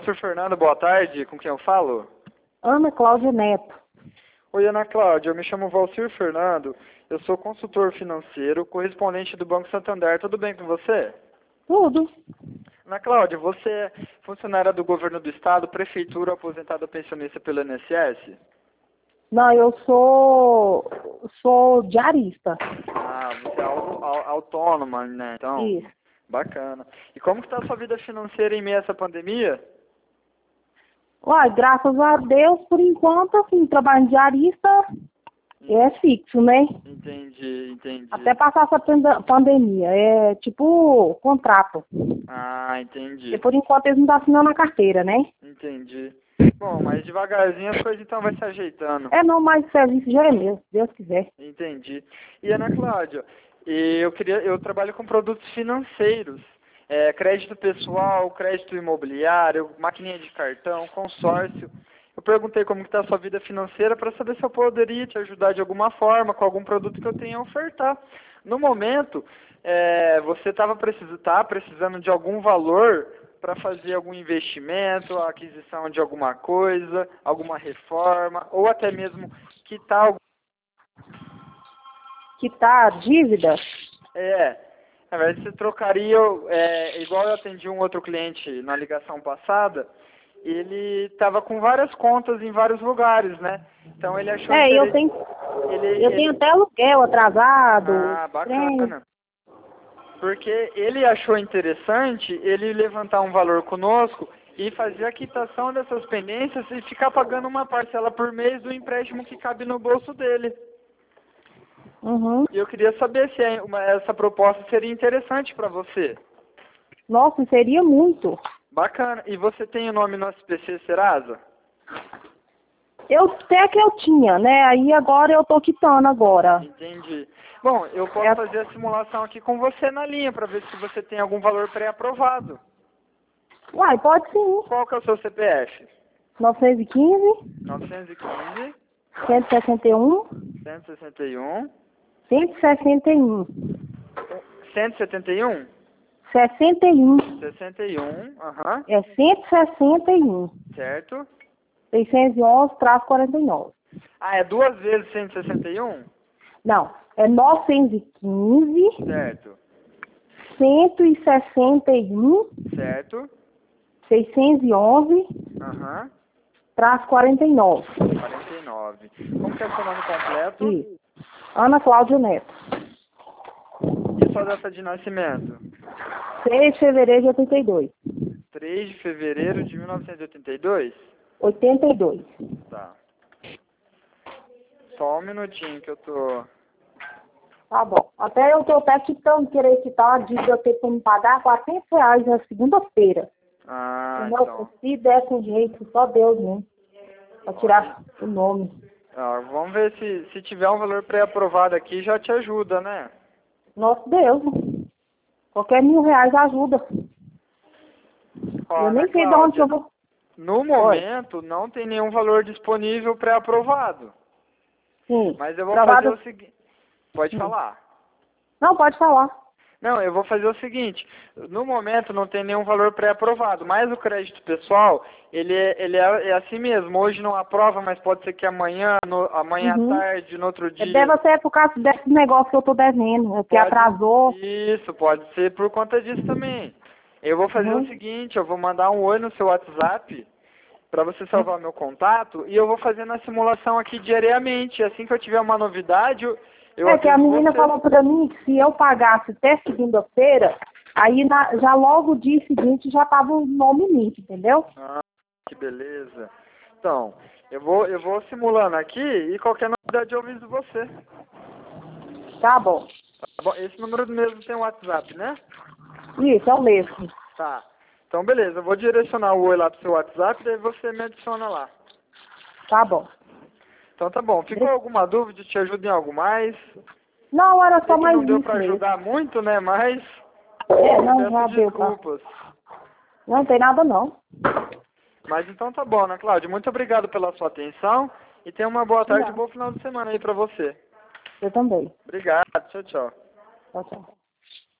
Valcir Fernando, boa tarde. Com quem eu falo? Ana Cláudia Neto. Oi, Ana Cláudia. Eu me chamo Valcir Fernando. Eu sou consultor financeiro, correspondente do Banco Santander. Tudo bem com você? Tudo. Ana Cláudia, você é funcionária do governo do estado, prefeitura, aposentada pensionista pelo INSS? Não, eu sou diarista. Ah, você é autônoma, né? Então, Isso. bacana. E como que está a sua vida financeira em meio a essa pandemia? Uai, graças a Deus, por enquanto, assim, trabalho de diarista é fixo, né? Entendi. Até passar essa pandemia. É tipo contrato. Ah, E entendi. por enquanto eles não estão assinando a carteira, né? Entendi. Bom, mas devagarzinho as coisas então vai se ajeitando. É, não, mas o serviço já é meu, se Deus quiser. Entendi. E Ana Cláudia, eu trabalho com produtos financeiros, crédito pessoal, crédito imobiliário, maquininha de cartão, consórcio. Eu perguntei como que está a sua vida financeira para saber se eu poderia te ajudar de alguma forma com algum produto que eu tenha a ofertar. No momento, você tá precisando de algum valor para fazer algum investimento, a aquisição de alguma coisa, alguma reforma, ou até mesmo quitar. Quitar a dívida? Na verdade você trocaria, igual eu atendi um outro cliente na ligação passada, ele estava com várias contas em vários lugares, né? Então ele achou Eu tenho até aluguel atrasado. Ah, Trem. bacana. Porque ele achou interessante ele levantar um valor conosco e fazer a quitação dessas pendências e ficar pagando uma parcela por mês do empréstimo que cabe no bolso dele. Uhum. E eu queria saber se essa proposta seria interessante para você. Nossa, seria muito. Bacana. E você tem o nome no SPC Serasa? Até que eu tinha, né? Aí agora eu tô quitando agora. Entendi. Bom, eu posso fazer a simulação aqui com você na linha para ver se você tem algum valor pré-aprovado. Uai, pode sim. Qual que é o seu CPF? 915, 915 161, 161 161. 171? 61. 61, aham. É 161. Certo. 611-49. Ah, é duas vezes 161? Não, é 915, Certo. 161, Certo. 611, Aham. 49. 49. Como que é o seu nome completo? Isso. Ana Cláudia Neto. E sua data de nascimento? 3 de fevereiro de 82. 3 de fevereiro de 1982? 82. Tá. Só um minutinho que eu tô... Tá bom. Até eu tô até quitando, querer quitar a dívida, eu tenho que me pagar R$ 400 na segunda-feira. Ah, Entendeu? então. Se der com jeito, só Deus mesmo. Pra tirar o nome. Vamos ver se tiver um valor pré-aprovado aqui, já te ajuda, né? Nosso Deus. Qualquer R$ 1.000 ajuda. Ó, Eu Ana nem sei de onde que eu Cláudia, vou. no momento não tem nenhum valor disponível pré-aprovado. Sim. Mas eu vou fazer Travado. o seguinte... Pode falar. Não, pode falar. Não, eu vou fazer o seguinte, no momento não tem nenhum valor pré-aprovado, mas o crédito pessoal, ele é assim mesmo, hoje não aprova, mas pode ser que amanhã, amanhã à tarde, no outro dia... Deve ser por causa desse negócio que eu tô devendo, que atrasou. Isso, pode ser por conta disso também. Eu vou fazer o seguinte, eu vou mandar um oi no seu WhatsApp, para você salvar meu contato, e eu vou fazendo a simulação aqui diariamente, assim que eu tiver uma novidade, eu Que a aviso menina você. falou pra mim que se eu pagasse até segunda-feira, aí já logo o dia seguinte já tava o nome limpo, entendeu? Ah, que beleza. Então, eu vou simulando aqui e qualquer novidade eu aviso você. Tá bom. Tá bom? Esse número mesmo tem um WhatsApp, né? Isso, é o mesmo. Tá. Então, beleza. Eu vou direcionar o oi lá pro seu WhatsApp, daí você me adiciona lá. Tá bom. Então, tá bom. Ficou alguma dúvida? Te ajuda em algo mais? Não, era Sei só que mais não deu isso pra mesmo. ajudar muito, né? Mas Não, já peço deu pra... desculpas. Não tem nada não. Mas então tá bom, né, Cláudia? Muito obrigado pela sua atenção e tenha uma boa tarde e bom final de semana aí pra você. Eu também. Obrigado. Tchau, tchau. Tchau, tchau.